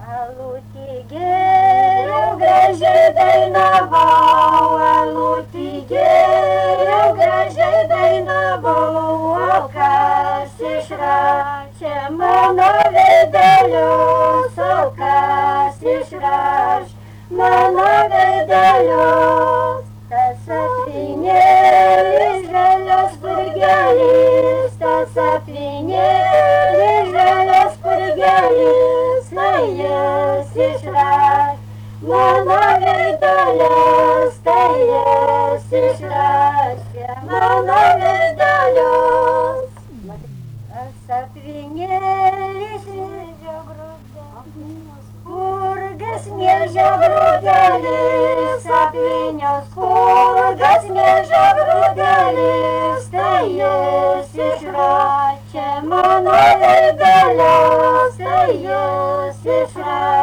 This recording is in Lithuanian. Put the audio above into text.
Alutį geriau gražiai dainavau, alutį geriau gražiai dainavau, o kas išrašė mano veidelius, o kas išrašė mano veidelius. Tas apvynėlis žalias spurgelis, tas apvynėlis žalias spurgelis, tai jis išrašė mano veidelius, tai jis išrašė mano veidelius. Tas apvynėlis miežio grūdelis, spurgas miežio grūdelis, apvyniaus spurgas miežio grūdelis, tai jis išrašė mano veidelius, tai jis išrašė